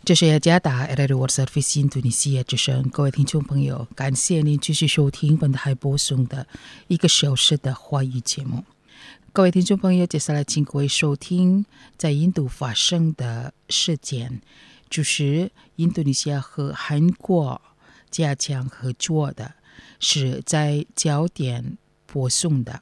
这是雅加达 World Service Indonesia 之声，各位听众朋友，感谢您继续收听本台播送的1个小时的华语节目。各位听众朋友，接下来请各位收听在印度发生的事件，就是印度尼西亚和韩国加强合作的，是在焦点播送的。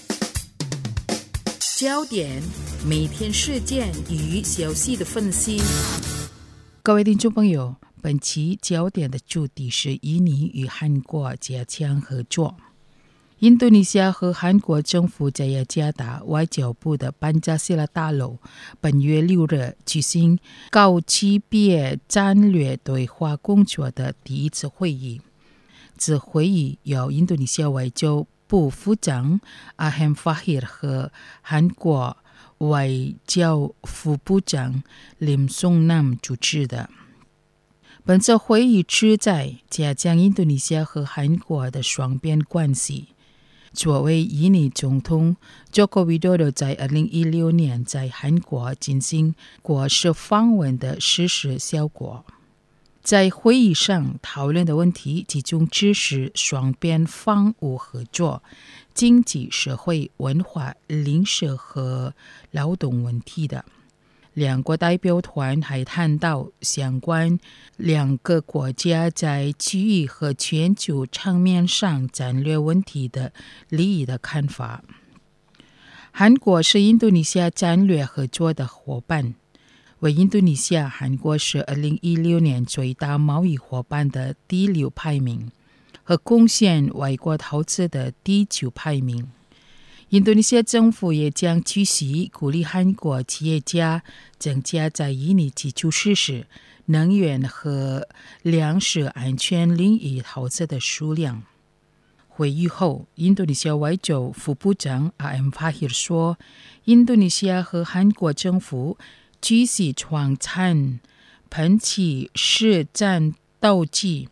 焦点每天事件与消息的分析。各位听众朋友，本期焦点的主题是印尼与韩国加强合作。印度尼西亚和韩国政府在雅加达外交部的班加西拉大楼本月6日举行高级别战略对话工作的第一次会议。此会议由印度尼西亚外交部副长阿罕法希和韩国外交副部长林松南主持的。本次会议旨在加强印度尼西亚和韩国的双边关系。作为印尼总统Joko Widodo在2016年在韩国进行国事访问的实施效果。在会议上讨论的问题集中支持双边防务合作、经济社会文化领事和劳动问题的。两国代表团还谈到相关两个国家在区域和全球层面上战略问题的利益的看法。韩国是印度尼西亚战略合作的伙伴，为印度尼西亚，韩国是2016年最大贸易伙伴的第6排名，和贡献外国投资的第9排名。印度尼西亚政府也将继续鼓励韩国企业家增加在印尼基础设施、能源和粮食安全领域投资的数量。会议后，印度尼西亚外交副部长阿罕法希说，印度尼西亚和韩国政府继续创产喷气式战斗机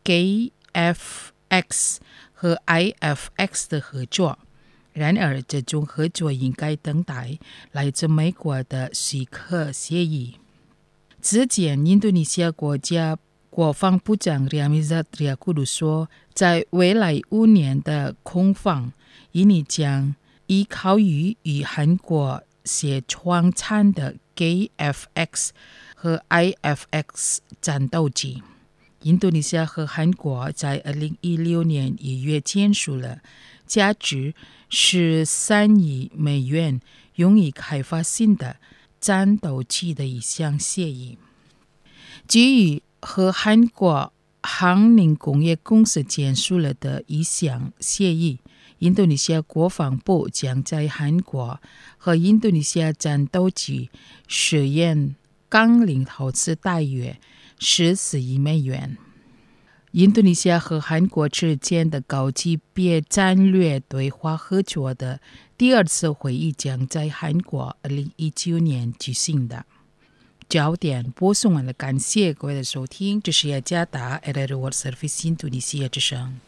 KF-X 和 IF-X 的合作。然而，这种合作应该等待来自美国的许可协议。之前，印度尼西亚国家国防部长Ryamizat Riyakudu说，在未来5年的空防，印尼将依靠于与韩国协创产的 KF-X 和 IF-X 战斗机。印度尼西亚和韩国在2016年1月签署了价值13亿美元用于开发新的战斗机的一项协议。基于和韩国航宁工业公司签署了的一项协议，印度尼西亚国防部将在韩国和印度尼西亚战斗机试验纲领投资大约14亿美元。印度尼西亚和韩国之间的高级别战略对话合作的第2次会议将在韩国2019年举行的。焦点播送完了，感谢各位的收听，这是雅加达 World Service Indonesia 之声。